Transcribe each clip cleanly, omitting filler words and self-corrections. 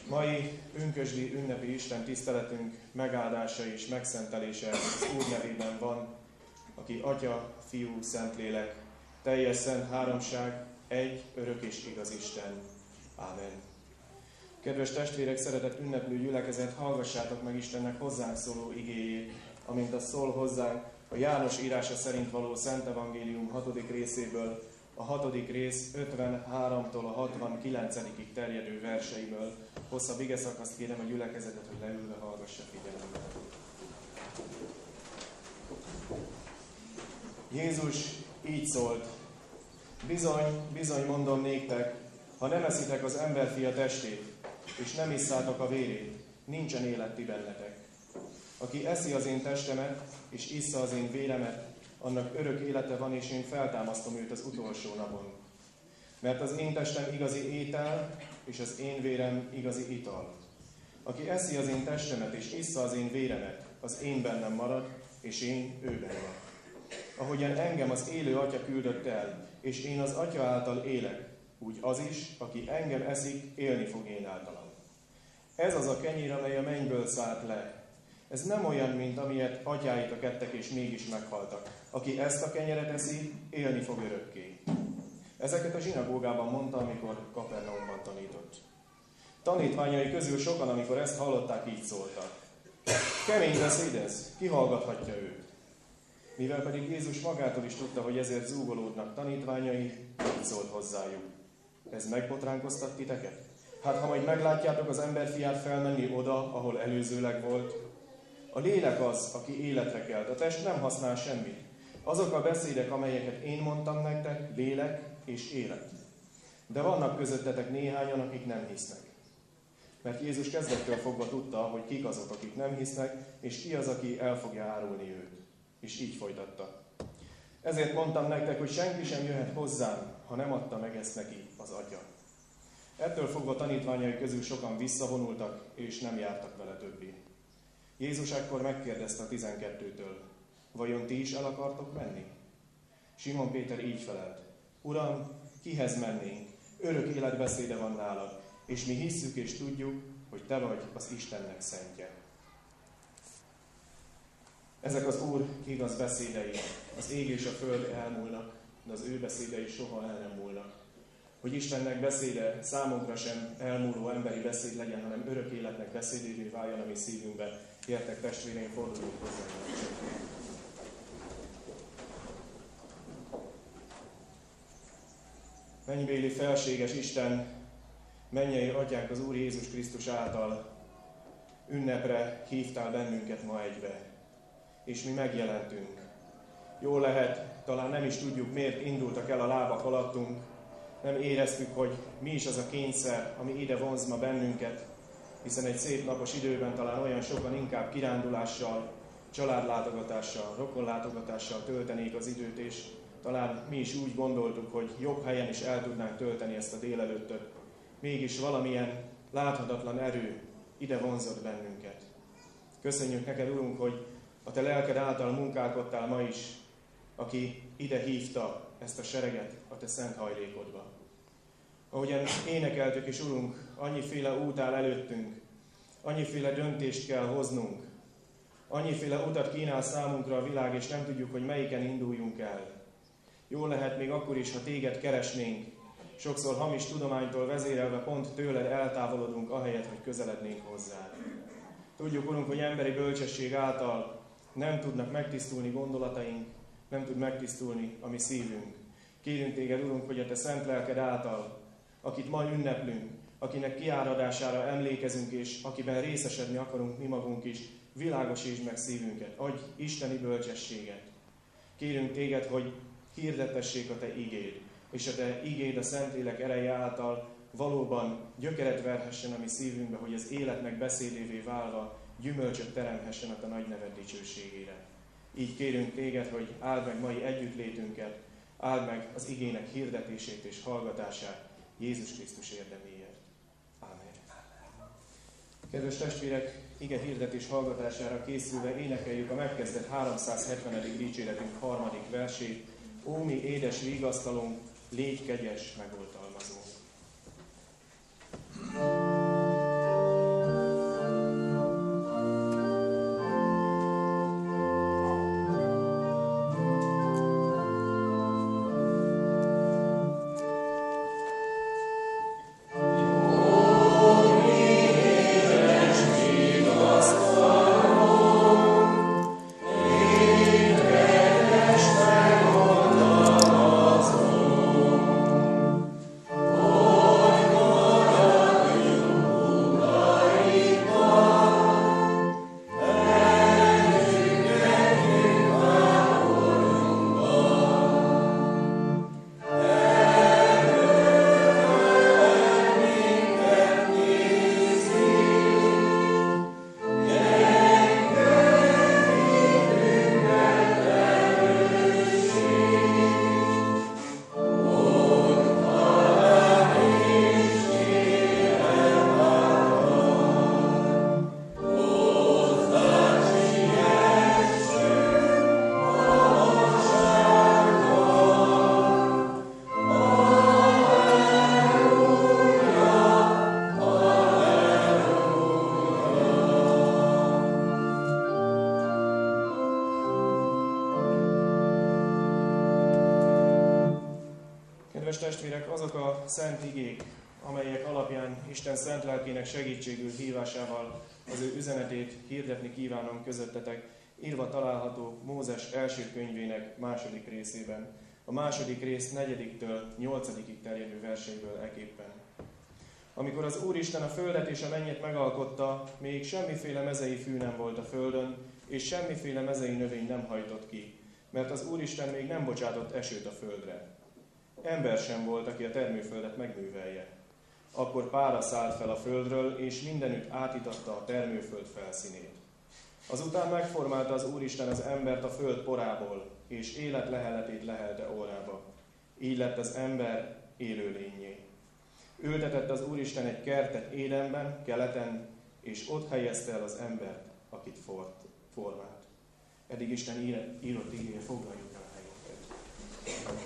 Mai ünközsdi ünnepi Isten tiszteletünk megáldása és megszentelése az Úr nevében van, aki Atya, Fiú, Szentlélek, teljes szent háromság, egy, örök és igaz Isten. Ámen. Kedves testvérek, szeretett ünneplő gyülekezet, hallgassátok meg Istennek hozzánk szóló igéjét, amint az szól hozzánk a János írása szerint való Szent Evangélium 6. részéből, a 6. rész 53-tól a 69. terjedő verseiből. Hosszabb igeszakaszt kérem a gyülekezetet, hogy leülve hallgassa figyelemmel. Jézus így szólt: Bizony, bizony mondom néktek, ha nem eszitek az emberfia testét, és nem isszátok a vérét, nincsen élet ti bennetek. Aki eszi az én testemet, és issza az én véremet, annak örök élete van, és én feltámasztom őt az utolsó napon. Mert az én testem igazi étel, és az én vérem igazi ital. Aki eszi az én testemet, és issza az én véremet, az én bennem marad, és én ő bennem. Ahogyan engem az élő Atya küldött el, és én az Atya által élek, úgy az is, aki engem eszik, élni fog én általam. Ez az a kenyér, amely a mennyből szállt le. Ez nem olyan, mint amilyet atyáitok ettek, és mégis meghaltak. Aki ezt a kenyeret eszi, élni fog örökké. Ezeket a zsinagógában mondta, amikor Kapernaumban tanított. Tanítványai közül sokan, amikor ezt hallották, így szóltak: Kemény beszéd ez, ki hallgathatja őt? Mivel pedig Jézus magától is tudta, hogy ezért zúgolódnak tanítványai, így szólt hozzájuk: Ez megbotránkoztat titeket? Hát ha majd meglátjátok az emberfiát felmenni oda, ahol előzőleg volt. A lélek az, aki életre kelt, a test nem használ semmit. Azok a beszédek, amelyeket én mondtam nektek, lélek és élet. De vannak közöttetek néhányan, akik nem hisznek. Mert Jézus kezdettől fogva tudta, hogy kik azok, akik nem hisznek, és ki az, aki el fogja árulni őt. És így folytatta: Ezért mondtam nektek, hogy senki sem jöhet hozzám, ha nem adta meg ezt neki az Atya. Ettől fogva tanítványai közül sokan visszavonultak, és nem jártak vele többé. Jézus ekkor megkérdezte a 12-től: Vajon ti is el akartok menni? Simon Péter így felelt: Uram, kihez mennénk? Örök életbeszéde van nálad, és mi hisszük és tudjuk, hogy te vagy az Istennek szentje. Ezek az Úr igaz beszédei. Az ég és a föld elmúlnak, de az ő beszédei soha el nem múlnak. Hogy Istennek beszéde számunkra sem elmúló emberi beszéd legyen, hanem örök életnek beszédévé váljon a mi szívünkbe. Gyertek testvéreim, forduljunk hozzá. Mennybéli felséges Isten, mennyei Atyánk az Úr Jézus Krisztus által ünnepre hívtál bennünket ma egybe, és mi megjelentünk. Jól lehet, talán nem is tudjuk, miért indultak el a lábak alattunk, nem éreztük, hogy mi is az a kényszer, ami ide vonz ma bennünket, hiszen egy szép napos időben talán olyan sokan inkább kirándulással, családlátogatással, rokonlátogatással töltenék az időt, és talán mi is úgy gondoltuk, hogy jobb helyen is el tudnánk tölteni ezt a délelőttöt. Mégis valamilyen láthatatlan erő ide vonzott bennünket. Köszönjük neked, Urunk, hogy a te lelked által munkálkodtál ma is, aki ide hívta ezt a sereget a te szent hajlékodba. Ahogyan énekeltük is, Urunk, annyiféle út áll előttünk, annyiféle döntést kell hoznunk, annyiféle utat kínál számunkra a világ, és nem tudjuk, hogy melyiken induljunk el. Jól lehet még akkor is, ha téged keresnénk, sokszor hamis tudománytól vezérelve pont tőled eltávolodunk, ahelyett, hogy közelednénk hozzád. Tudjuk, Urunk, hogy emberi bölcsesség által nem tudnak megtisztulni gondolataink, nem tud megtisztulni a mi szívünk. Kérünk téged, Urunk, hogy a te szent lelked által, akit ma ünneplünk, akinek kiáradására emlékezünk, és akiben részesedni akarunk mi magunk is, világosítsd meg szívünket, adj isteni bölcsességet. Kérünk téged, hogy hirdettessék a te igéd, és a te igéd a Szentlélek ereje által valóban gyökeret verhessen a mi szívünkbe, hogy az életnek beszédévé válva gyümölcsöt teremhessen a te nagy neved dicsőségére. Így kérünk téged, hogy áld meg mai együttlétünket, áld meg az igének hirdetését és hallgatását Jézus Krisztus érdeméért. Ámen. Kedves testvérek, ige hirdetés hallgatására készülve énekeljük a megkezdett 370. dicséretünk 3. versét. Ó, mi édes vigasztalónk, légy kegyes, megoltalmazó. Kedves testvérek, azok a szent igék, amelyek alapján Isten szent lelkének segítségül hívásával az ő üzenetét hirdetni kívánom közöttetek, írva található Mózes első könyvének 2. részében, a 2. rész 4-től 8-ig terjedő verseiből eképpen. Amikor az Úristen a földet és a mennyet megalkotta, még semmiféle mezei fű nem volt a földön, és semmiféle mezei növény nem hajtott ki, mert az Úristen még nem bocsátott esőt a földre. Ember sem volt, aki a termőföldet megművelje. Akkor pára szállt fel a földről, és mindenütt átitatta a termőföld felszínét. Azután megformálta az Úristen az embert a föld porából, és élet leheletét lehelte órába. Így lett az ember élőlényé. Ültetett az Úristen egy kertet Édenben, keleten, és ott helyezte el az embert, akit formált. Eddig Isten írott igéje, foglaljuk el a helyünket.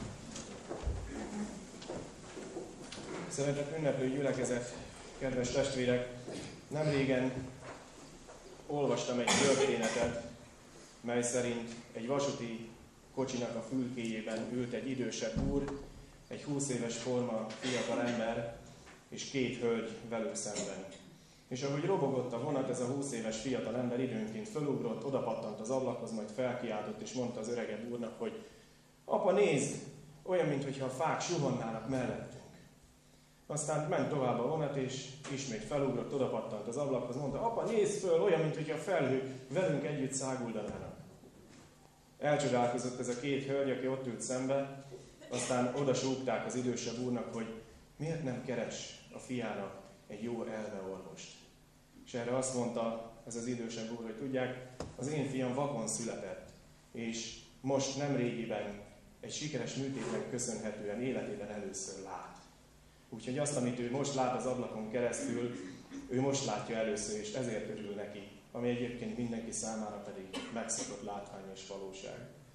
Szeretett ünneplő gyülekezet, kedves testvérek, nemrégen olvastam egy történetet, mely szerint egy vasúti kocsinak a fülkéjében ült egy idősebb úr, egy 20 éves forma fiatal ember, és 2 hölgy velük szemben. És ahogy robogott a vonat, ez a 20 éves fiatal ember időnként fölugrott, odapattant az ablakhoz, majd felkiáltott, és mondta az öregebb úrnak, hogy apa, nézd, olyan, mintha a fák suhannának mellettünk. Aztán ment tovább a vonat, és ismét felugrott, odapattant az ablakhoz, mondta, apa, nézd föl, olyan, mintha a felhők velünk együtt száguldanának. Elcsodálkozott ez a 2 hölgy, aki ott ült szembe, aztán odasúgták az idősebb úrnak, hogy miért nem keres a fiának egy jó elmeorvost. És erre azt mondta ez az idősebb úr, hogy tudják, az én fiam vakon született, és most nemrégiben egy sikeres műtétnek köszönhetően életében először lát. Úgyhogy azt, amit ő most lát az ablakon keresztül, ő most látja először, és ezért örül neki, ami egyébként mindenki számára pedig megszokott látvány és valóság.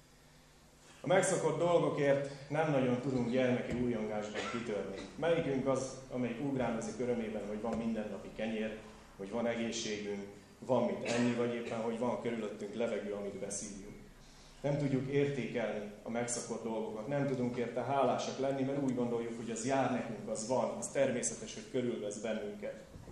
A megszokott dolgokért nem nagyon tudunk gyermeki újongásban kitörni. Melyikünk az, amelyik ugrándozik örömében, hogy van mindennapi kenyér, hogy van egészségünk, van mit enni, vagy éppen, hogy van körülöttünk levegő, amit beszívjunk. Nem tudjuk értékelni a megszokott dolgokat, nem tudunk érte hálásak lenni, mert úgy gondoljuk, hogy az jár nekünk, az van, az természetes, hogy körülvesz bennünket.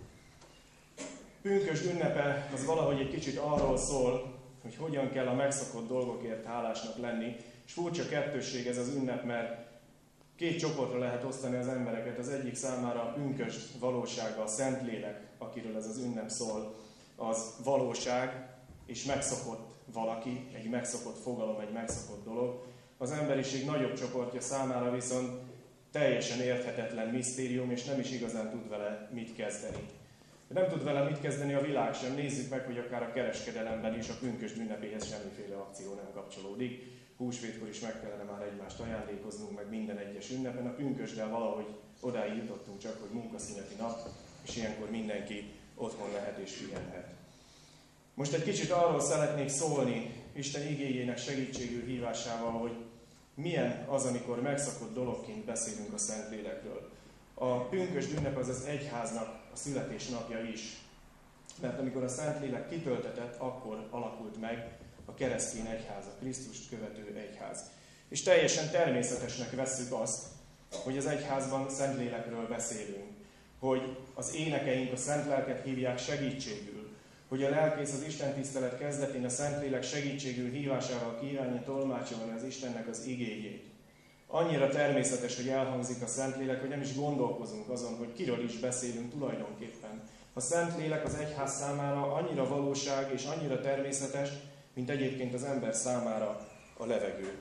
Pünkösd ünnepe az valahogy egy kicsit arról szól, hogy hogyan kell a megszokott dolgokért hálásnak lenni, és furcsa kettősség ez az ünnep, mert 2 csoportra lehet osztani az embereket. Az egyik számára a pünkösd valósága, a Szentlélek, akiről ez az ünnep szól, az valóság, és megszokott valaki, egy megszokott fogalom, egy megszokott dolog. Az emberiség nagyobb csoportja számára viszont teljesen érthetetlen misztérium, és nem is igazán tud vele mit kezdeni. Nem tud vele mit kezdeni a világ sem. Nézzük meg, hogy akár a kereskedelemben is a pünkösd ünnepéhez semmiféle akció nem kapcsolódik. Húsvétkor is meg kellene már egymást ajándékoznunk, meg minden egyes ünnepen. A pünkösddel valahogy odáig jutottunk csak, hogy munkaszüneti nap, és ilyenkor mindenki otthon lehet és pihenhet. Most egy kicsit arról szeretnék szólni, Isten igéjének segítségül hívásával, hogy milyen az, amikor megszokott dologként beszélünk a Szentlélekről. A pünkösd ünnep az egyháznak a születésnapja is. Mert amikor a Szentlélek kitöltetett, akkor alakult meg a keresztény egyház, a Krisztust követő egyház. És teljesen természetesnek vesszük azt, hogy az egyházban Szentlélekről beszélünk, hogy az énekeink a Szent Lelket hívják segítségül, hogy a lelkész az Isten tisztelet kezdetén a Szentlélek segítségül hívásával kívánja tolmácsolni az Istennek az igéjét. Annyira természetes, hogy elhangzik a Szentlélek, hogy nem is gondolkozunk azon, hogy kiről is beszélünk tulajdonképpen. A Szentlélek az egyház számára annyira valóság és annyira természetes, mint egyébként az ember számára a levegő.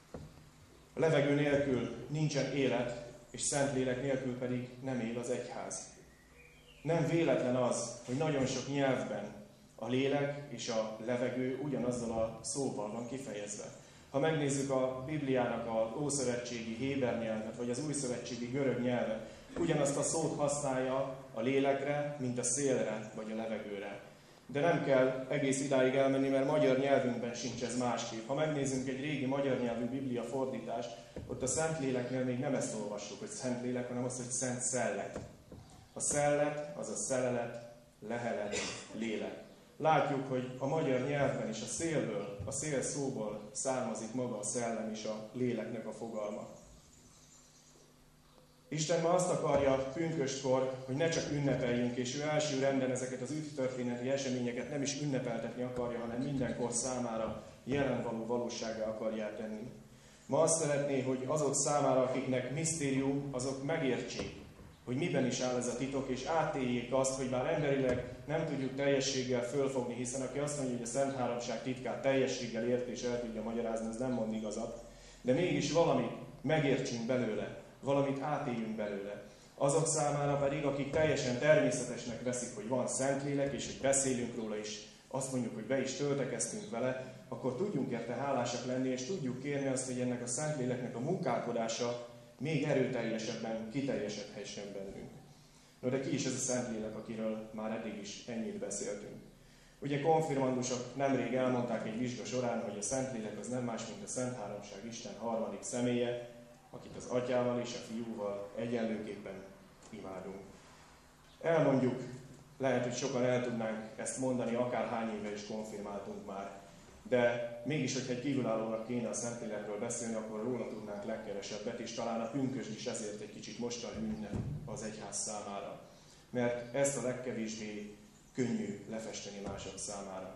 A levegő nélkül nincsen élet, és Szentlélek nélkül pedig nem él az egyház. Nem véletlen az, hogy nagyon sok nyelvben a lélek és a levegő ugyanazzal a szóval van kifejezve. Ha megnézzük a Bibliának a ószövetségi héber nyelvet, vagy az újszövetségi görög nyelvet, ugyanazt a szót használja a lélekre, mint a szélre, vagy a levegőre. De nem kell egész idáig elmenni, mert magyar nyelvünkben sincs ez másképp. Ha megnézzünk egy régi magyar nyelvű Biblia fordítást, ott a Szentléleknél még nem ezt olvassuk, hogy Szentlélek, hanem azt, hogy Szent Szellet. A szellet, az a szelelet, lehelet, lélek. Látjuk, hogy a magyar nyelvben is a szélből, a szél szóból származik maga a szellem és a léleknek a fogalma. Isten ma azt akarja pünköstkor, hogy ne csak ünnepeljünk, és ő első renden ezeket az üdvtörténeti eseményeket nem is ünnepeltetni akarja, hanem mindenkor számára jelenvaló valósággá akarja tenni. Ma azt szeretné, hogy azok számára, akiknek misztérium, azok megértsék, hogy miben is áll ez a titok, és átéljék azt, hogy bár emberileg nem tudjuk teljességgel fölfogni, hiszen aki azt mondja, hogy a Szent Háromság titkát teljességgel ért és el tudja magyarázni, az nem mond igazat, de mégis valamit megértsünk belőle, valamit átéljünk belőle. Azok számára pedig, akik teljesen természetesnek veszik, hogy van Szentlélek, és hogy beszélünk róla is, azt mondjuk, hogy be is töltekeztünk vele, akkor tudjunk érte hálásak lenni, és tudjuk kérni azt, hogy ennek a Szentléleknek a munkálkodása még erőteljesebben kiteljesedhessen bennünk. No, de ki is ez a Szentlélek, akiről már eddig is ennyit beszéltünk? Ugye konfirmandusok nemrég elmondták egy vizsga során, hogy a Szentlélek az nem más, mint a Szent Háromság Isten harmadik személye, akit az Atyával és a Fiúval egyenlőképpen imádunk. Elmondjuk, lehet, hogy sokan el tudnánk ezt mondani, akárhány éve is konfirmáltunk már, de mégis, hogyha egy kívülállónak kéne a Szentlélekről beszélni, akkor róla tudnánk legkevesebbet, és talán a pünkösd is ezért egy kicsit mostani ünnep az egyház számára. Mert ezt a legkevésbé könnyű lefesteni mások számára.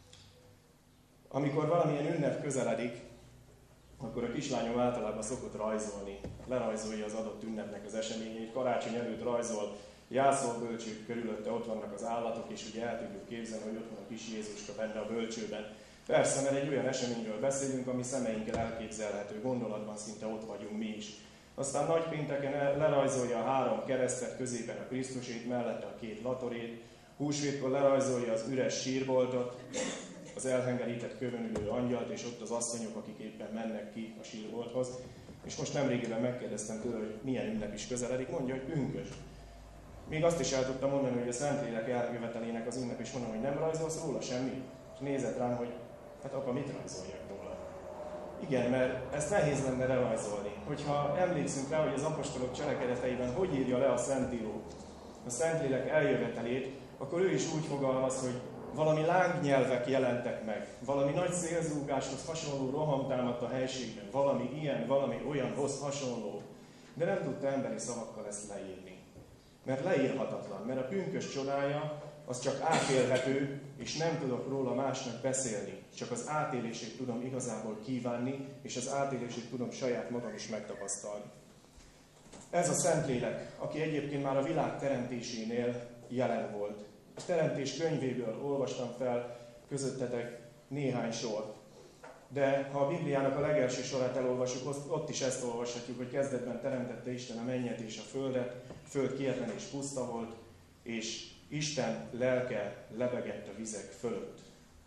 Amikor valamilyen ünnep közeledik, akkor a kislányom általában szokott rajzolni. Lerajzolja az adott ünnepnek az eseményeit. Karácsony előtt rajzol jászolbölcsők, körülötte ott vannak az állatok, és ugye el tudjuk képzelni, hogy ott van a kis Jézuska benne a bölcsőben. Persze, mert egy olyan eseményről beszélünk, ami szemeinkkel elképzelhető, gondolatban szinte ott vagyunk mi is. Aztán nagypénteken lerajzolja a 3 keresztet, középen a Krisztusét, mellette a 2 latorét. Húsvétkor lerajzolja az üres sírboltot, az elhengerített kövön ülő angyalt, és ott az asszonyok, akik éppen mennek ki a sírbolthoz. És most nemrégiben megkérdeztem tőle, hogy milyen ünnep is közeledik, mondja, hogy pünkösd. Még azt is el tudtam mondani, hogy a Szentlélek eljövetelének az ünnep, és mondom, hogy nem rajzolsz róla semmi. És nézett rám, hogy hát apa, mit rajzoljak róla? Igen, mert ezt nehéz lenne lerajzolni. Hogyha emlékszünk rá, hogy az apostolok cselekedeteiben hogy írja le a Szentíró a Szentlélek eljövetelét, akkor ő is úgy fogalmaz, hogy valami lángnyelvek jelentek meg, valami nagy szélzúgáshoz hasonló roham támadt a helységben, valami ilyen, valami olyanhoz hasonló. De nem tudta emberi szavakkal ezt leírni. Mert leírhatatlan, mert a pünkösd csodája az csak átélhető, és nem tudok róla másnak beszélni. Csak az átélését tudom igazából kívánni, és az átélését tudom saját magam is megtapasztalni. Ez a Szentlélek, aki egyébként már a világ teremtésénél jelen volt. A teremtés könyvéből olvastam fel közöttetek néhány sort. De ha a Bibliának a legelső sorát elolvassuk, ott is ezt olvashatjuk, hogy kezdetben teremtette Isten a mennyet és a földet, a föld kérlen és puszta volt, és Isten lelke lebegett a vizek fölött.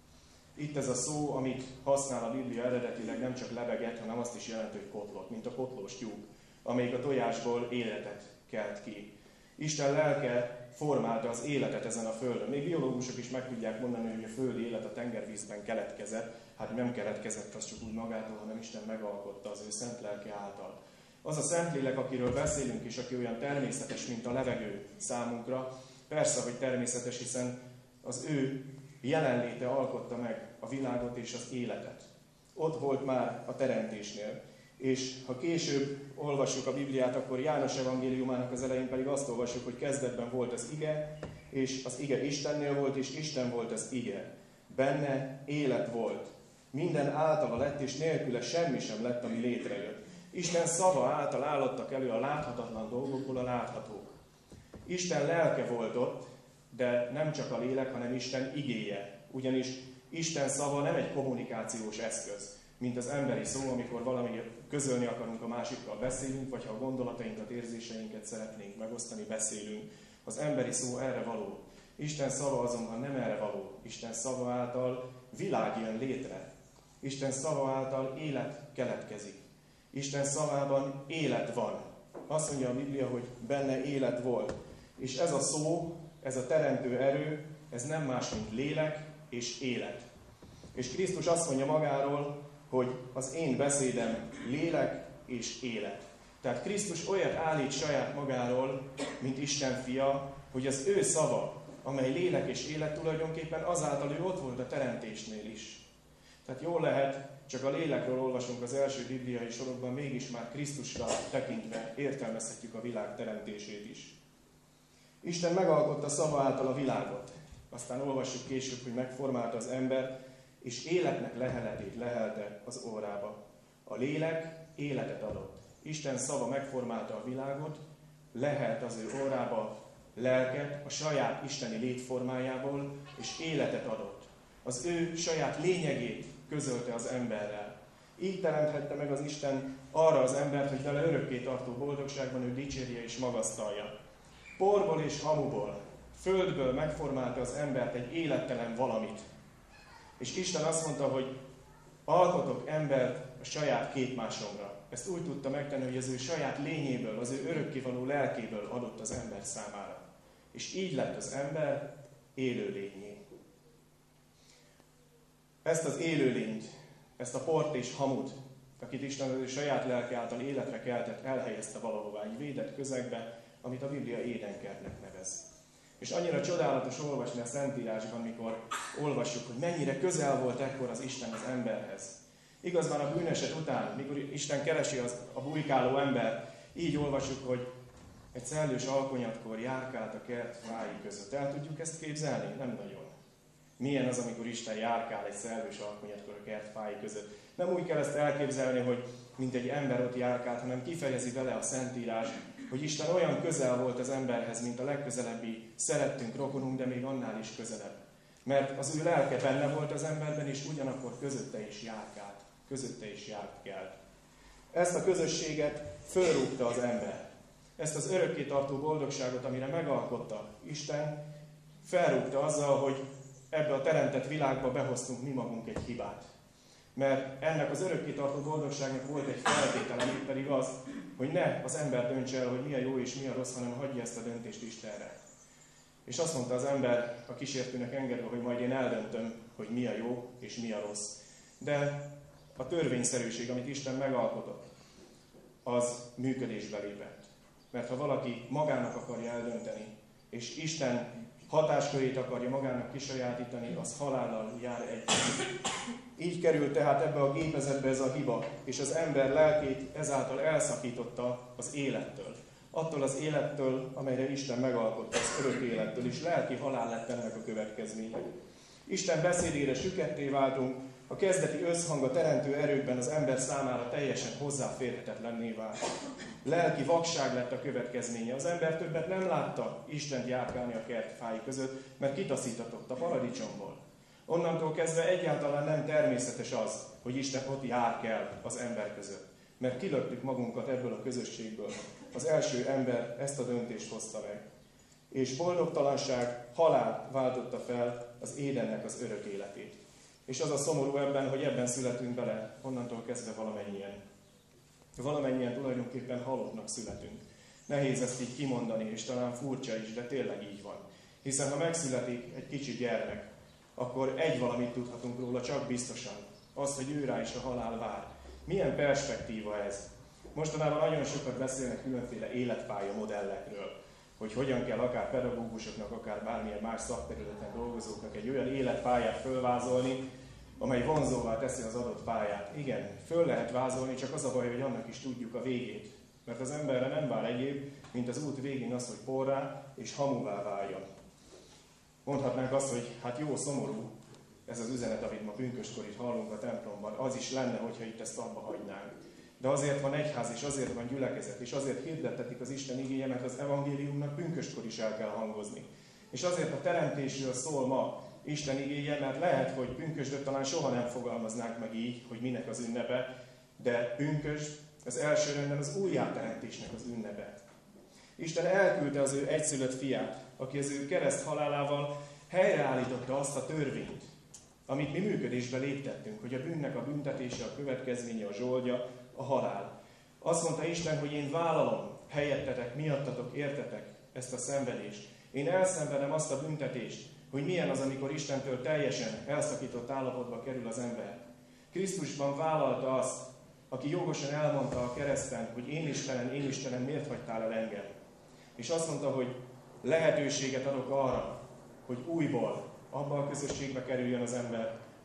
Itt ez a szó, amit használ a Biblia eredetileg, nem csak lebegett, hanem azt is jelenti, hogy kotlott, mint a kotlós tyúk, amelyik a tojásból életet kelt ki. Isten lelke formálta az életet ezen a földön. Még biológusok is meg tudják mondani, hogy a földi élet a tengervízben keletkezett. Hát nem keletkezett az csak úgy magától, hanem Isten megalkotta az ő szent lelke által. Az a Szentlélek, akiről beszélünk, és aki olyan természetes, mint a levegő számunkra, persze, hogy természetes, hiszen az ő jelenléte alkotta meg a világot és az életet. Ott volt már a teremtésnél. És ha később olvassuk a Bibliát, akkor János evangéliumának az elején pedig azt olvassuk, hogy kezdetben volt az ige, és az ige Istennél volt, és Isten volt az ige. Benne élet volt. Minden általa lett, és nélküle semmi sem lett, ami létrejött. Isten szava által állottak elő a láthatatlan dolgokból a láthatók. Isten lelke volt ott, de nem csak a lélek, hanem Isten igéje. Ugyanis Isten szava nem egy kommunikációs eszköz, mint az emberi szó, amikor valami közölni akarunk a másikkal, beszélünk, vagy ha a gondolatainkat, érzéseinket szeretnénk megosztani, beszélünk. Az emberi szó erre való. Isten szava azonban nem erre való. Isten szava által világ jön létre. Isten szava által élet keletkezik. Isten szavában élet van. Azt mondja a Biblia, hogy benne élet volt. És ez a szó, ez a teremtő erő, ez nem más, mint lélek és élet. És Krisztus azt mondja magáról, hogy az én beszédem lélek és élet. Tehát Krisztus olyat állít saját magáról, mint Isten fia, hogy az ő szava, amely lélek és élet, tulajdonképpen azáltal ő ott volt a teremtésnél is. Tehát jól lehet, csak a lélekről olvasunk az első bibliai sorokban, mégis már Krisztusra tekintve értelmezhetjük a világ teremtését is. Isten megalkotta szava által a világot. Aztán olvassuk később, hogy megformálta az ember, és életnek leheletét lehelte az órába. A lélek életet adott. Isten szava megformálta a világot, lehelt az ő órába lelket a saját isteni létformájából, és életet adott. Az ő saját lényegét közölte az emberrel. Így teremthette meg az Isten arra az embert, hogy vele örökké tartó boldogságban ő dicsérje és magasztalja. Porból és hamuból, földből megformálta az embert egy élettelen valamit. És Isten azt mondta, hogy alkotok embert a saját képmásomra. Ezt úgy tudta megtenni, hogy az ő saját lényéből, az ő örökkévaló lelkéből adott az ember számára. És így lett az ember élőlényé. Ezt az élőlényt, ezt a port és hamut, akit Isten az ő saját lelke által életre keltett, elhelyezte valahová egy védett közegbe, amit a Biblia édenkertnek nevez. És annyira csodálatos olvasni a Szentírásban, mikor olvassuk, hogy mennyire közel volt ekkor az Isten az emberhez. Igaz, már a bűneset után, mikor Isten keresi a bujkáló ember, így olvasjuk, hogy egy szellős alkonyatkor járkált a kert fái között. El tudjuk ezt képzelni? Nem nagyon. Milyen az, amikor Isten járkál egy szellős alkonyatkor a kert fái között? Nem úgy kell ezt elképzelni, hogy mint egy ember ott járkált, hanem kifejezi vele a Szentírás, hogy Isten olyan közel volt az emberhez, mint a legközelebbi szerettünk rokonunk, de még annál is közelebb. Mert az ő lelke benne volt az emberben, és ugyanakkor közötte is járkált. Közötte is járkált. Ezt a közösséget fölrúgta az ember. Ezt az örökkétartó boldogságot, amire megalkotta Isten, felrúgta azzal, hogy ebbe a teremtett világba behoztunk mi magunk egy hibát. Mert ennek az örökkétartó boldogságnak volt egy feltétele, pedig az, hogy ne az ember döntse el, hogy mi a jó és mi a rossz, hanem hagyja ezt a döntést Istenre. És azt mondta az ember a kísértőnek engedve, hogy majd én eldöntöm, hogy mi a jó és mi a rossz. De a törvényszerűség, amit Isten megalkotott, az működésbe lépett. Mert ha valaki magának akarja eldönteni, és Isten hatáskörét akarja magának kisajátítani, az halállal jár együtt. Így került tehát ebbe a gépezetbe ez a hiba, és az ember lelkét ezáltal elszakította az élettől. Attól az élettől, amelyre Isten megalkotta, az örök élettől, és lelki halál lett ennek a következménye. Isten beszédére süketté váltunk, a kezdeti összhang a teremtő erőkben az ember számára teljesen hozzáférhetetlenné vált. Lelki vakság lett a következménye. Az ember többet nem látta Istent járkálni a kert fái között, mert kitaszítatott a paradicsomból. Onnantól kezdve egyáltalán nem természetes az, hogy Isten ott járkál az ember között. Mert kilöktük magunkat ebből a közösségből. Az első ember ezt a döntést hozta meg. És boldogtalanság, halál váltotta fel az Édennek az örök életét. És az a szomorú ebben, hogy ebben születünk bele, onnantól kezdve valamennyien. Valamennyien tulajdonképpen halottnak születünk. Nehéz ezt így kimondani, és talán furcsa is, de tényleg így van. Hiszen ha megszületik egy kicsi gyermek, akkor egy valamit tudhatunk róla csak biztosan. Az, hogy ő rá is a halál vár. Milyen perspektíva ez? Mostanában nagyon sokat beszélnek különféle életpálya modellekről, hogy hogyan kell akár pedagógusoknak, akár bármilyen más szakterületen dolgozóknak egy olyan életpályát fölvázolni, amely vonzóvá teszi az adott pályát. Igen, föl lehet vázolni, csak az a baj, hogy annak is tudjuk a végét. Mert az emberre nem vár egyéb, mint az út végén az, hogy porrá és hamuvá váljon. Mondhatnánk azt, hogy hát jó, szomorú ez az üzenet, amit ma pünköstkor itt hallunk a templomban. Az is lenne, hogyha itt ezt abba hagynánk. De azért van egyház, és azért van gyülekezet, és azért hirdettetik az Isten igéje, mert az evangéliumnak pünköstkor is el kell hangozni. És azért a teremtésről szól ma Isten igéje, mert lehet, hogy pünkösdöt talán soha nem fogalmaznánk meg így, hogy minek az ünnepe, de pünkösd az első rendben az újjáteremtésnek az ünnepe. Isten elküldte az ő egyszülött fiát, aki az ő kereszt halálával helyreállította azt a törvényt, amit mi működésbe léptettünk, hogy a bűnnek a büntetése, a következménye, a zsoldja, a halál. Azt mondta Isten, hogy én vállalom helyettetek, miattatok, értetek ezt a szenvedést. Én elszenvedem azt a büntetést, hogy milyen az, amikor Istentől teljesen elszakított állapotba kerül az ember. Krisztusban vállalta azt, aki jogosan elmondta a kereszten, hogy én Istenem, miért hagytál el engem? És azt mondta, hogy lehetőséget adok arra, hogy újból abba a közösségbe kerüljön az ember,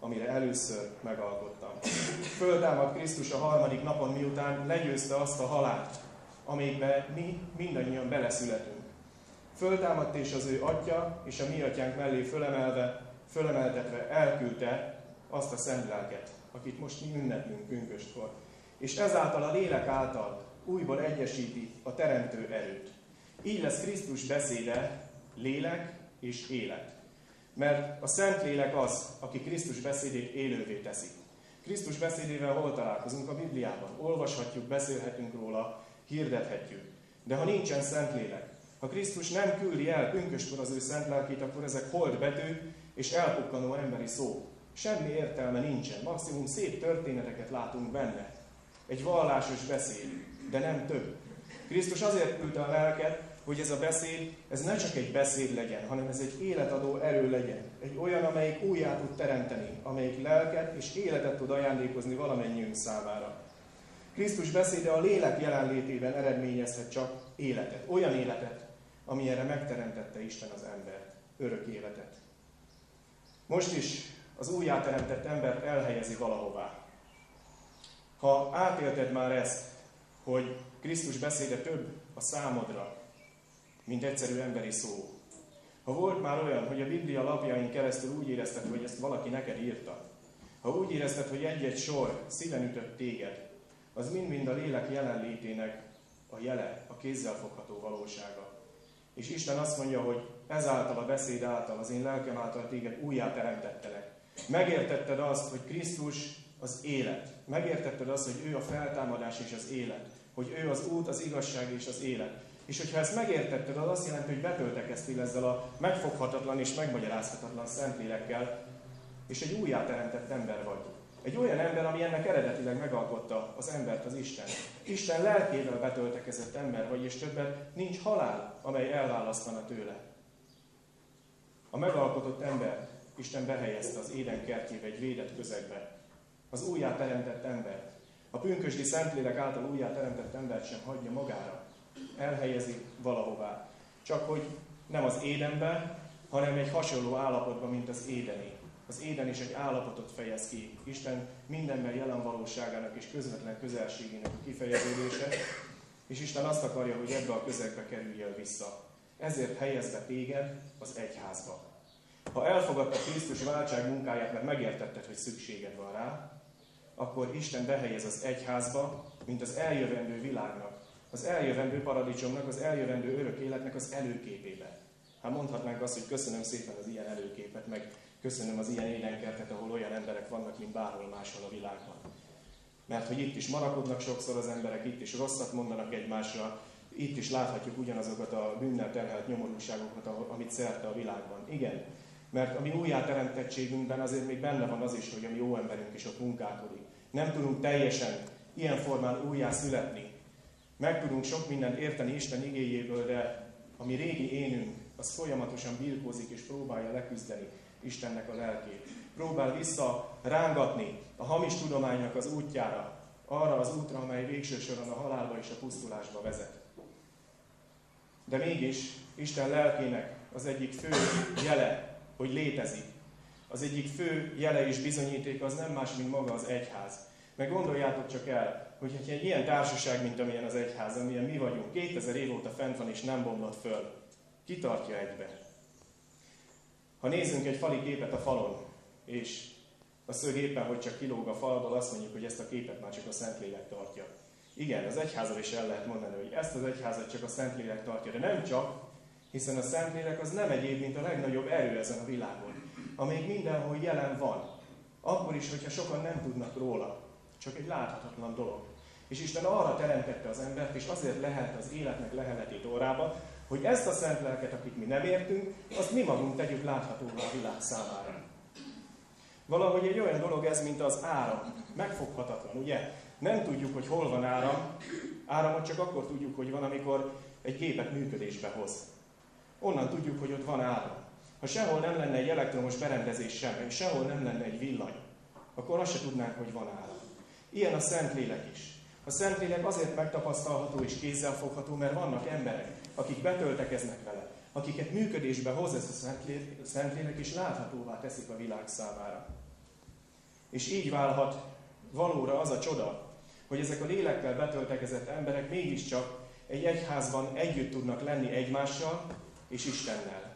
amire először megalkottam. Föltámad Krisztus a harmadik napon, miután legyőzte azt a halált, amelyikbe mi mindannyian beleszületünk. Föltámadt, és az ő Atya és a mi Atyánk mellé fölemeltetve elküldte azt a Szent Lelket, akit most mi ünneplünk pünköstkor. És ezáltal a lélek által újból egyesíti a teremtő erőt. Így lesz Krisztus beszéde lélek és élet. Mert a Szentlélek az, aki Krisztus beszédét élővé teszi. Krisztus beszédével hol találkozunk? A Bibliában. Olvashatjuk, beszélhetünk róla, hirdethetjük. De ha nincsen Szentlélek, ha Krisztus nem küldi el pünköstkor az ő szent lelkét, akkor ezek holdbetű és elpukkanó emberi szó. Semmi értelme nincsen. Maximum szép történeteket látunk benne. Egy vallásos beszéd, de nem több. Krisztus azért küldte a lelket, hogy ez a beszéd, ez ne csak egy beszéd legyen, hanem ez egy életadó erő legyen. Egy olyan, amelyik újjá tud teremteni, amelyik lelket és életet tud ajándékozni valamennyiünk számára. Krisztus beszéde a lélek jelenlétében eredményezhet csak életet. Olyan életet, amilyenre megteremtette Isten az embert. Örök életet. Most is az újjáteremtett embert elhelyezi valahová. Ha átélted már ezt, hogy Krisztus beszéde több a számodra, mint egyszerű emberi szó. Ha volt már olyan, hogy a Biblia lapjain keresztül úgy érezted, hogy ezt valaki neked írta, ha úgy érezted, hogy egy-egy sor szíven ütött téged, az mind-mind a lélek jelenlétének a jele, a kézzelfogható valósága. És Isten azt mondja, hogy ezáltal a beszéd által, az én lelkem által téged újjá teremtettelek. Megértetted azt, hogy Krisztus az élet. Megértetted azt, hogy ő a feltámadás és az élet. Hogy ő az út, az igazság és az élet. És hogyha ezt megértetted, az azt jelenti, hogy betöltekeztél ezzel a megfoghatatlan és megmagyarázhatatlan Szentlélekkel, és egy újjáteremtett ember vagy. Egy olyan ember, ami ennek eredetileg megalkotta az embert, az Isten. Isten lelkével betöltekezett ember vagy, és többet nincs halál, amely elválasztana tőle. A megalkotott ember Isten behelyezte az Éden kertjébe, egy védett közegbe. Az újjáteremtett embert. A pünkösdi Szentlélek által újjáteremtett embert sem hagyja magára. Elhelyezi valahová. Csak hogy nem az Édenbe, hanem egy hasonló állapotban, mint az Édeni. Az Éden is egy állapotot fejez ki. Isten mindenben jelen valóságának és közvetlen közelségének a kifejeződése, és Isten azt akarja, hogy ebbe a közegbe kerüljél vissza. Ezért helyez be téged az egyházba. Ha elfogadtad Krisztus váltság munkáját, mert megértetted, hogy szükséged van rá, akkor Isten behelyez az egyházba, mint az eljövendő világnak, az eljövendő paradicsomnak, az eljövendő örök életnek az előképébe. Hát mondhatnánk azt, hogy köszönöm szépen az ilyen előképet, meg köszönöm az ilyen édenkertet, ahol olyan emberek vannak, mint bárhol máshol a világban. Mert hogy itt is marakodnak sokszor az emberek, itt is rosszat mondanak egymásra, itt is láthatjuk ugyanazokat a bűnnel terhelt nyomorúságokat, amit szerte a világban. Igen, mert a mi újjáteremtettségünkben azért még benne van az is, hogy a mi jó emberünk is ott munkálkodik. Nem tudunk teljesen ilyen formán újjá születni. Meg tudunk sok mindent érteni Isten igéjéből, de a mi régi énünk, az folyamatosan birkózik és próbálja leküzdeni Istennek a lelkét. Próbál visszarángatni a hamis tudománynak az útjára, arra az útra, amely végső soron a halálba és a pusztulásba vezet. De mégis Isten lelkének az egyik fő jele, hogy létezik. Az egyik fő jele és bizonyíték az nem más, mint maga az egyház. Meg gondoljátok csak el, hogy egy ilyen társaság, mint amilyen az egyház, amilyen mi vagyunk, 2000 év óta fent van és nem bomlott föl, ki tartja egybe? Ha nézzünk egy fali képet a falon, és a szög éppen, hogy csak kilóg a falból, azt mondjuk, hogy ezt a képet már csak a Szentlélek tartja. Igen, az egyházal is el lehet mondani, hogy ezt az egyházat csak a Szentlélek tartja, de nem csak, hiszen a Szentlélek az nem egyéb, mint a legnagyobb erő ezen a világon, amelyik mindenhol jelen van. Akkor is, hogyha sokan nem tudnak róla. Csak egy láthatatlan dolog. És Isten arra teremtette az embert, és azért lehelt az életnek leheletét órába, hogy ezt a szent lelket, akit mi nem értünk, azt mi magunk tegyük láthatóvá a világ számára. Valahogy egy olyan dolog ez, mint az áram. Megfoghatatlan, ugye? Nem tudjuk, hogy hol van áram. Áramot csak akkor tudjuk, hogy van, amikor egy gépet működésbe hoz. Onnan tudjuk, hogy ott van áram. Ha sehol nem lenne egy elektromos berendezés sem, és sehol nem lenne egy villany, akkor azt se tudnánk, hogy van áram. Ilyen a Szentlélek is. A Szentlélek azért megtapasztalható és kézzelfogható, mert vannak emberek, akik betöltekeznek vele, akiket működésbe hoz ez a Szentlélek, és láthatóvá teszik a világ számára. És így válhat valóra az a csoda, hogy ezek a lélekkel betöltekezett emberek mégiscsak egy egyházban együtt tudnak lenni egymással és Istennel.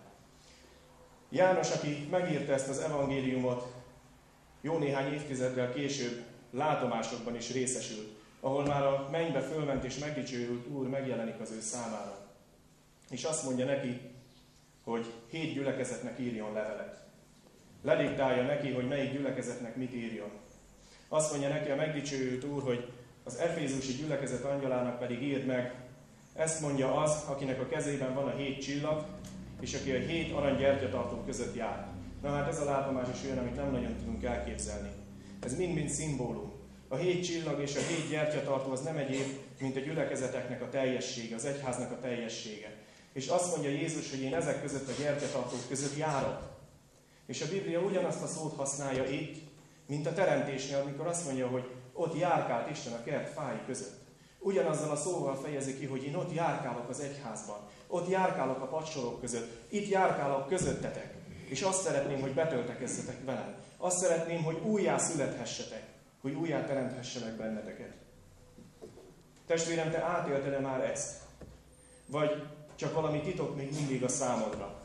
János, aki megírta ezt az evangéliumot, jó néhány évtizeddel később látomásokban is részesült, ahol már a mennybe fölment és megdicsőült Úr megjelenik az ő számára. És azt mondja neki, hogy 7 gyülekezetnek írjon levelet. Lediktálja neki, hogy melyik gyülekezetnek mit írjon. Azt mondja neki a megdicsőült Úr, hogy az efézusi gyülekezet angyalának pedig írd meg, ezt mondja az, akinek a kezében van a 7 csillag, és aki a 7 arany gyertyatartó között jár. Na hát ez a látomás is olyan, amit nem nagyon tudunk elképzelni. Ez mind-mind szimbólum. A 7 csillag és a 7 gyertyatartó az nem egyéb, mint a gyülekezeteknek a teljessége, az egyháznak a teljessége. És azt mondja Jézus, hogy én ezek között a gyertyatartók között járok. És a Biblia ugyanazt a szót használja itt, mint a teremtésnél, amikor azt mondja, hogy ott járkált Isten a kert fái között. Ugyanazzal a szóval fejezi ki, hogy én ott járkálok az egyházban, ott járkálok a padsorok között, itt járkálok közöttetek. És azt szeretném, hogy betöltekezzetek velem. Azt szeretném, hogy újjá születhessetek, hogy újjá teremthessenek benneteket. Testvérem, te átélted-e már ezt? Vagy csak valami titok még mindig a számodra?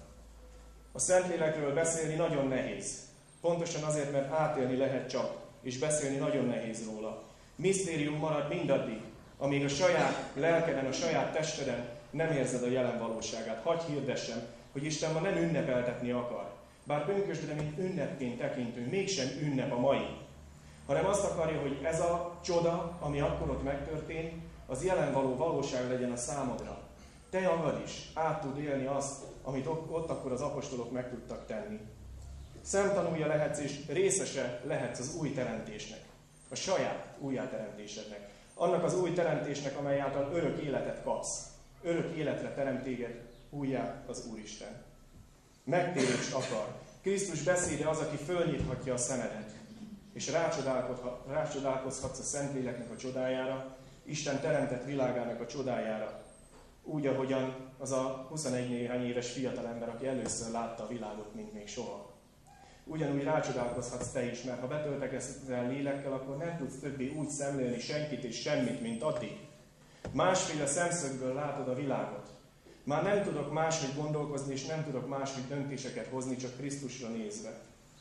A Szentlélekről beszélni nagyon nehéz. Pontosan azért, mert átélni lehet csak, és beszélni nagyon nehéz róla. Misztérium marad mindaddig, amíg a saját lelkeden, a saját testeden nem érzed a jelen valóságát. Hadd hirdessem, hogy Isten ma nem ünnepeltetni akar. Bár pünkösdre, mint ünnepként tekintünk, mégsem ünnep a mai. Hanem azt akarja, hogy ez a csoda, ami akkor ott megtörtént, az jelen való valóság legyen a számodra. Te magad is át tud élni azt, amit ott akkor az apostolok meg tudtak tenni. Szemtanúja lehetsz és részese lehetsz az új teremtésnek. A saját újjáteremtésednek. Annak az új teremtésnek, amely által örök életet kapsz. Örök életre teremt téged újjá az Úristen. Megtérést akar. Krisztus beszéde az, aki fölnyithatja a szemedet. És rácsodálkozhatsz a Szentléleknek a csodájára, Isten teremtett világának a csodájára. Úgy, ahogyan az a 21 néhány éves fiatalember, aki először látta a világot, mint még soha. Ugyanúgy rácsodálkozhatsz te is, mert ha betöltekezzel lélekkel, akkor nem tudsz többé úgy szemlélni senkit és semmit, mint addig. Másféle szemszögből látod a világot. Már nem tudok máshogy gondolkozni, és nem tudok máshogy döntéseket hozni, csak Krisztusra nézve.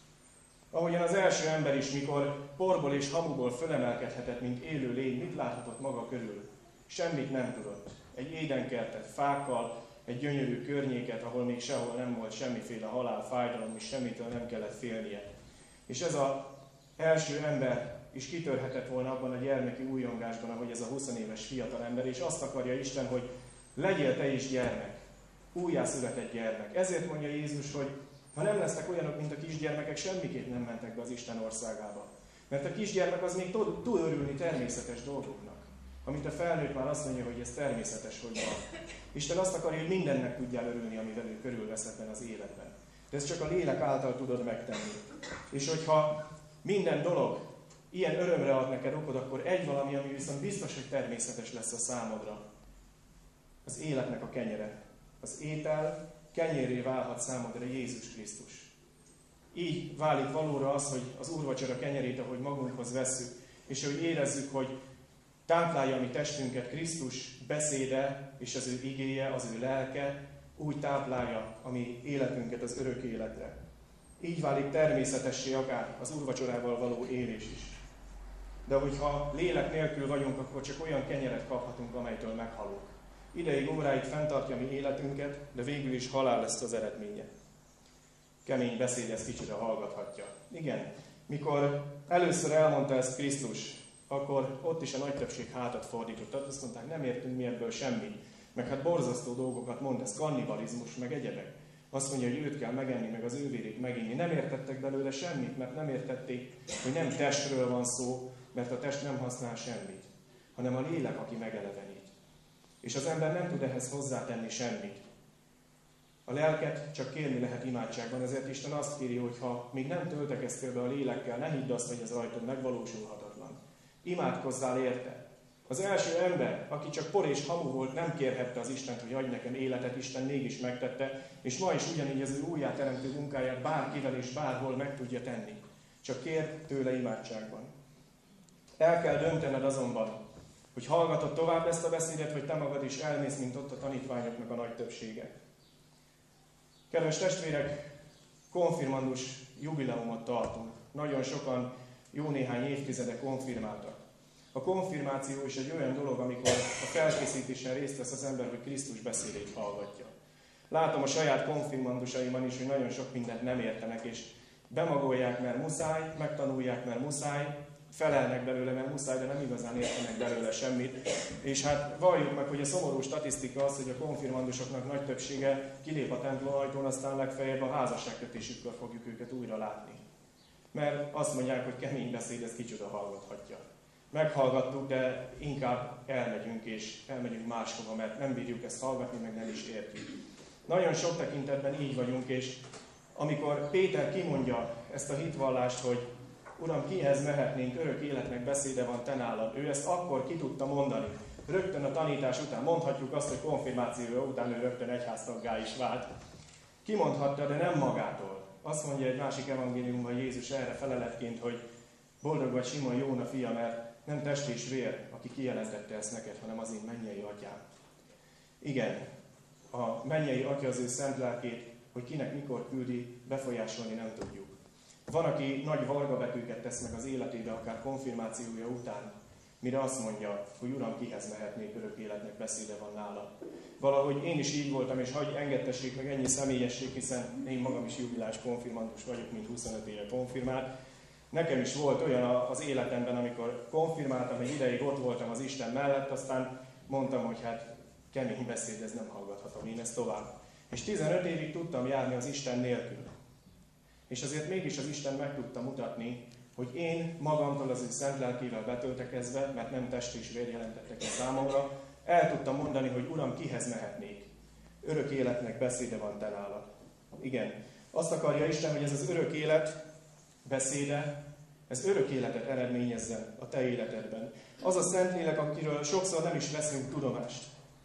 Ahogyan az első ember is, mikor porból és hamuból fölemelkedhetett, mint élő lény, mit láthatott maga körül? Semmit nem tudott. Egy édenkertet fákkal, egy gyönyörű környéket, ahol még sehol nem volt semmiféle halál, fájdalom, és semmitől nem kellett félnie. És ez az első ember is kitörhetett volna abban a gyermeki újongásban, ahogy ez a 20 éves fiatalember, és azt akarja Isten, hogy legyél te is gyermek, újjászületett gyermek. Ezért mondja Jézus, hogy ha nem lesznek olyanok, mint a kisgyermekek, semmiképp nem mentek be az Isten országába. Mert a kisgyermek az még tud örülni természetes dolgoknak. Amit a felnőtt már azt mondja, hogy ez természetes, hogy van. Isten azt akarja, hogy mindennek tudjál örülni, ami velük körülvesz ebben az életben. De ezt csak a lélek által tudod megtenni. És hogyha minden dolog ilyen örömre ad neked okod, akkor egy valami, ami viszont biztos, hogy természetes lesz a számodra. Az életnek a kenyere. Az étel kenyérré válhat számodra Jézus Krisztus. Így válik valóra az, hogy az úrvacsora kenyerét, ahogy magunkhoz vesszük, és hogy érezzük, hogy táplálja a mi testünket Krisztus beszéde, és az ő igéje, az ő lelke, úgy táplálja a mi életünket az örök életre. Így válik természetessé akár az úrvacsorával való élés is. De hogyha lélek nélkül vagyunk, akkor csak olyan kenyeret kaphatunk, amelytől meghalunk. Ideig, óráig fenntartja mi életünket, de végül is halál lesz az eredménye. Kemény beszéd, ezt kicsire hallgathatja. Igen, mikor először elmondta ezt Krisztus, akkor ott is a nagy többség hátat fordított. Azt mondták, nem értünk mi ebből semmit. Meg hát borzasztó dolgokat mond, ez kannibalizmus, meg egyebek. Azt mondja, hogy őt kell megenni, meg az ő vérét meginni. Nem értettek belőle semmit, mert nem értették, hogy nem testről van szó, mert a test nem használ semmit, hanem a lélek, aki megelevenít. És az ember nem tud ehhez hozzátenni semmit. A lelket csak kérni lehet imádságban, ezért Isten azt kéri, hogy ha még nem töltekeztél be a lélekkel, ne hidd azt, hogy ez rajtad megvalósulhatatlan. Imádkozzál érte. Az első ember, aki csak por és hamu volt, nem kérhette az Istent, hogy adj nekem életet, Isten mégis megtette, és ma is ugyanígy az ő újjáteremtő munkáját bárkivel és bárhol meg tudja tenni. csak kérj tőle imádságban. El kell döntened azonban, hogy hallgatod tovább ezt a beszédet, vagy te magad is elmész, mint ott a tanítványoknak a nagy többsége. Kedves testvérek, konfirmandus jubileumot tartunk. Nagyon sokan jó néhány évtizede konfirmáltak. A konfirmáció is egy olyan dolog, amikor a felkészítésen részt vesz az ember, hogy Krisztus beszédét hallgatja. Látom a saját konfirmandusaimban is, hogy nagyon sok mindent nem értenek, és bemagolják, mert muszáj, megtanulják, mert muszáj, felelnek belőle, mert muszáj, de nem igazán értenek belőle semmit. És hát valljuk meg, hogy a szomorú statisztika az, hogy a konfirmandusoknak nagy többsége kilép a templom ajtón, aztán legfeljebb a házasságkötésükkor fogjuk őket újra látni. Mert azt mondják, hogy kemény beszéd, ez kicsoda hallgathatja. Meghallgattuk, de inkább elmegyünk máshova, mert nem bírjuk ezt hallgatni, meg nem is értjük. Nagyon sok tekintetben így vagyunk, és amikor Péter kimondja ezt a hitvallást, hogy Uram, kihez mehetnénk, örök életnek beszéde van te nálad. Ő ezt akkor ki tudta mondani. Rögtön a tanítás után. Mondhatjuk azt, hogy konfirmációja után ő rögtön egyháztaggá is vált. Kimondhatta, de nem magától. Azt mondja egy másik evangéliumban Jézus erre feleletként, hogy boldog vagy Simon Jóna fia, mert nem test és vér, aki kijelentette ezt neked, hanem az én mennyei atyám. Igen, a mennyei atya az ő szent lelkét, hogy kinek mikor küldi, befolyásolni nem tudjuk. Van, aki nagy vargabetűket tesz meg az életébe, akár konfirmációja után, mire azt mondja, hogy Uram, kihez mehetnék, örök életnek beszéde van nála. Valahogy én is így voltam, és hagyj engedtessék meg ennyi személyesség, hiszen én magam is jubilás konfirmandus vagyok, mint 25 éve konfirmált. Nekem is volt olyan az életemben, amikor konfirmáltam, egy ideig ott voltam az Isten mellett, aztán mondtam, hogy hát kemény beszéd, ez nem hallgathatom én ezt tovább. És 15 évig tudtam járni az Isten nélkül. És azért mégis az Isten meg tudta mutatni, hogy én magamtól az ő szent lelkével betöltekezve, mert nem test és vér jelentettek el számomra, el tudtam mondani, hogy Uram, kihez mehetnék. Örök életnek beszéde van te nálad. Igen, azt akarja Isten, hogy ez az örök élet beszéde, ez örök életet eredményezzen a te életedben. Az a Szentlélek, akiről sokszor nem is veszünk tudomást.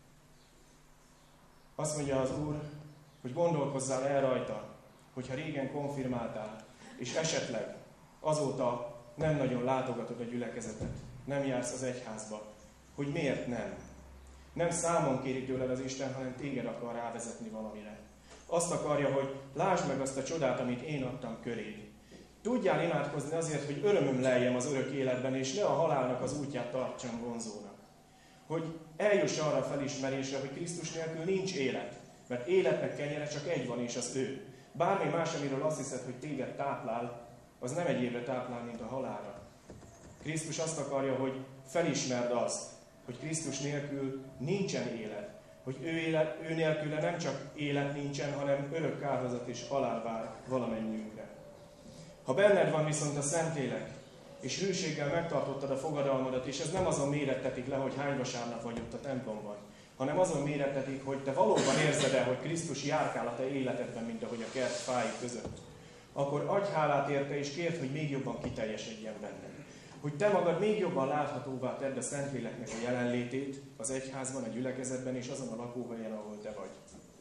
Azt mondja az Úr, hogy gondolkozzál el rajta, hogyha régen konfirmáltál, és esetleg azóta nem nagyon látogatod a gyülekezetet, nem jársz az egyházba, hogy miért nem. Nem számon kéri tőled az Isten, hanem téged akar rávezetni valamire. Azt akarja, hogy lásd meg azt a csodát, amit én adtam köréd. Tudjál imádkozni azért, hogy örömöm leljem az örök életben, és ne a halálnak az útját tartsam vonzónak. Hogy eljuss arra a felismerésre, hogy Krisztus nélkül nincs élet, mert életnek kenyere csak egy van, és az ő. Bármi más, amiről azt hiszed, hogy téged táplál, az nem egy évre táplál, mint a halálra. Krisztus azt akarja, hogy felismerd azt, hogy Krisztus nélkül nincsen élet. Hogy ő nélküle nem csak élet nincsen, hanem örök kárhozat és halál vár valamennyiünkre. Ha benned van viszont a Szentlélek, és hűséggel megtartottad a fogadalmadat, és ez nem azon mérettetik le, hogy hány vasárnap vagy ott a templomban, hanem azon mérettetik, hogy te valóban érzed el, hogy Krisztus járkál a te életedben, mint ahogy a kert fái között, akkor adj hálát érte, és kérd, hogy még jobban kiteljesedjen benned. Hogy te magad még jobban láthatóvá tedd a Szentléleknek a jelenlétét az egyházban, a gyülekezetben és azon a lakóhelyen, ahol te vagy.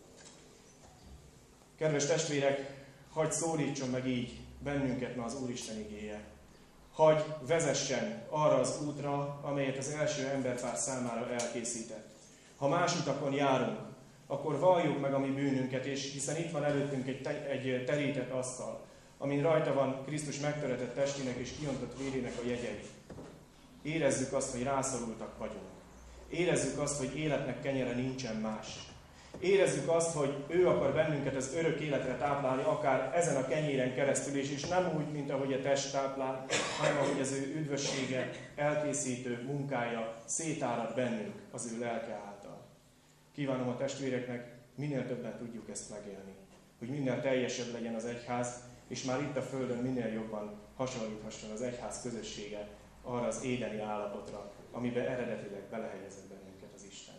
Kedves testvérek, hadd szólítson meg így bennünket ma az Úristen igéje. Hadd vezessen arra az útra, amelyet az első emberpár számára elkészített. Ha más utakon járunk, akkor valljuk meg a mi bűnünket, és hiszen itt van előttünk egy terített asztal, amin rajta van Krisztus megtöretett testének és kiontott vérének a jegyei. Érezzük azt, hogy rászorultak vagyunk. Érezzük azt, hogy életnek kenyere nincsen más. Érezzük azt, hogy ő akar bennünket az örök életre táplálni, akár ezen a kenyéren keresztül is, és nem úgy, mint ahogy a test táplál, hanem ahogy az ő üdvössége, elkészítő munkája szétárad bennünk az ő lelke által. Kívánom a testvéreknek, minél többen tudjuk ezt megélni. Hogy minél teljesebb legyen az egyház, és már itt a Földön minél jobban hasonlíthasson az egyház közössége arra az édeni állapotra, amiben eredetileg belehelyezett bennünket az Isten.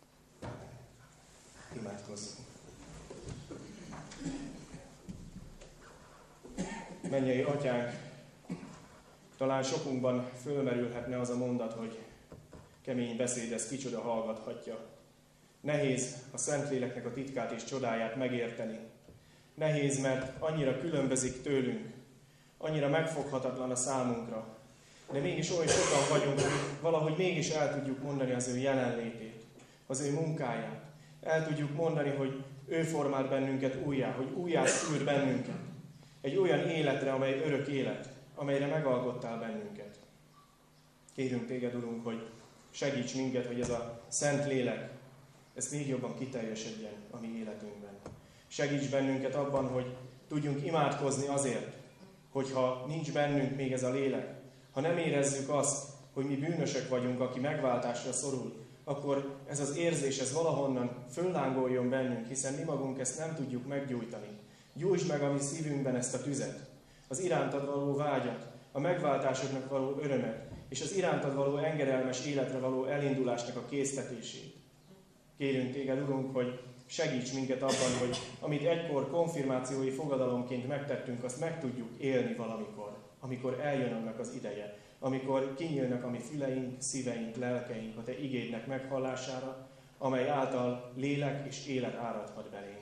Imádkozzunk. Mennyei Atyánk, talán sokunkban fölmerülhetne az a mondat, hogy kemény beszéd, ez kicsoda hallgathatja. Nehéz a Szentléleknek a titkát és csodáját megérteni. Nehéz, mert annyira különbözik tőlünk. annyira megfoghatatlan a számunkra, de mégis oly sokan vagyunk, hogy valahogy mégis el tudjuk mondani az ő jelenlétét, az ő munkáját. El tudjuk mondani, hogy ő formált bennünket újjá, hogy újjá szűr bennünket. Egy olyan életre, amely örök élet, amelyre megalkottál bennünket. Kérünk téged, Urunk, hogy segíts minket, hogy ez a Szent Lélek, ez még jobban kiteljesedjen a mi életünkben. Segíts bennünket abban, hogy tudjunk imádkozni azért, hogyha nincs bennünk még ez a lélek, ha nem érezzük azt, hogy mi bűnösek vagyunk, aki megváltásra szorul, akkor ez az érzés, ez valahonnan föllángoljon bennünk, hiszen mi magunk ezt nem tudjuk meggyújtani. Gyújtsd meg a mi szívünkben ezt a tüzet, az irántad való vágyat, a megváltásodnak való örömet, és az irántad való engedelmes életre való elindulásnak a késztetését. Kérünk téged, Urunk, hogy segíts minket abban, hogy amit egykor konfirmációi fogadalomként megtettünk, azt meg tudjuk élni valamikor, amikor eljön annak az ideje, amikor kinyílnak a mi füleink, szíveink, lelkeink a te igédnek meghallására, amely által lélek és élet áradhat belénk.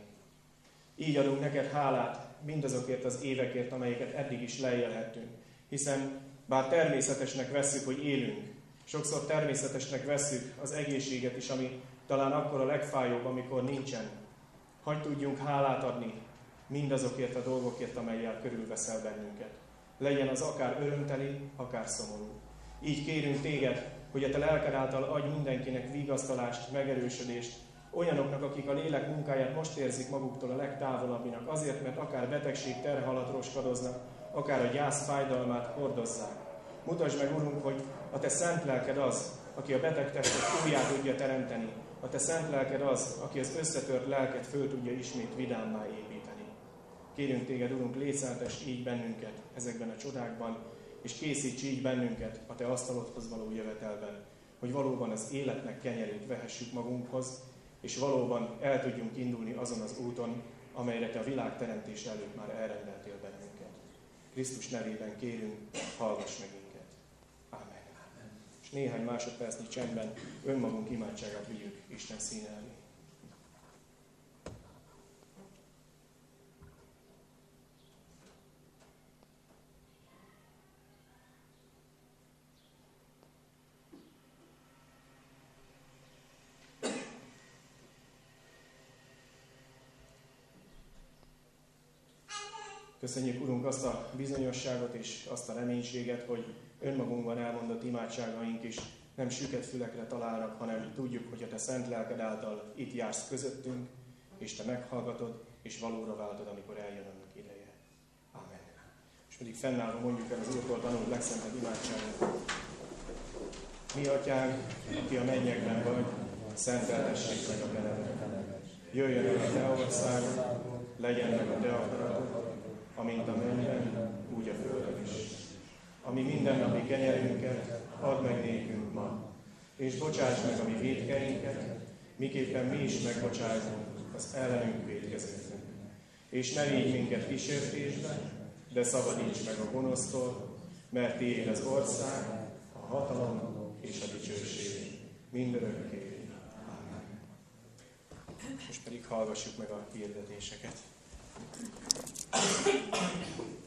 Így adunk neked hálát mindazokért az évekért, amelyeket eddig is leélhettünk, hiszen bár természetesnek vesszük, hogy élünk, sokszor természetesnek vesszük az egészséget is, ami talán akkor a legfájóbb, amikor nincsen. Hadd tudjunk hálát adni mindazokért a dolgokért, amellyel körülveszel bennünket. Legyen az akár örömteli, akár szomorú. Így kérünk téged, hogy a te lelked által adj mindenkinek vigasztalást, megerősödést, olyanoknak, akik a lélek munkáját most érzik maguktól a legtávolabbinak, azért, mert akár betegség terhe alatt roskadoznak, akár a gyász fájdalmát hordozzák. Mutasd meg, Urunk, hogy a te szent lelked az, aki a beteg testet újjá tudja teremteni. A te szent lelked az, aki az összetört lelket föl tudja ismét vidámmá építeni. Kérünk téged, Urunk, létszálltass így bennünket ezekben a csodákban, és készíts így bennünket a te asztalodhoz való jövetelben, hogy valóban az életnek kenyerét vehessük magunkhoz, és valóban el tudjunk indulni azon az úton, amelyre te a világ teremtése előtt már elrendeltél bennünket. Krisztus nevében kérünk, hallgass meg minket. Ámen. És néhány másodpercnyi csendben önmagunk imádságát vigyük Isten színe elé. Köszönjük, Urunk, azt a bizonyosságot és azt a reménységet, hogy önmagunkban elmondott imádságaink is nem süket fülekre találnak, hanem tudjuk, hogy a te szent lelked által itt jársz közöttünk, és te meghallgatod, és valóra váltod, amikor eljön annak ideje. Ámen. És pedig fennállva mondjuk el az Úrtól tanult legszentebb imádságunkat. Mi, Atyánk, aki a mennyekben vagy, szenteltessék meg a te neved. Jöjjön el a te országod, legyen meg a te akaratod, amint a mennyben, úgy a földön is. Ami mindennapi kenyerünket add meg nékünk ma, és bocsáss meg a mi vétkeinket, miképpen mi is megbocsájtunk az ellenünk vétkezőknek. És ne vigy minket kísértésbe, de szabadíts meg a gonosztól, mert tiéd az ország, a hatalom és a dicsőség mindörökké. Ámen. Most pedig hallgassuk meg a hirdetéseket.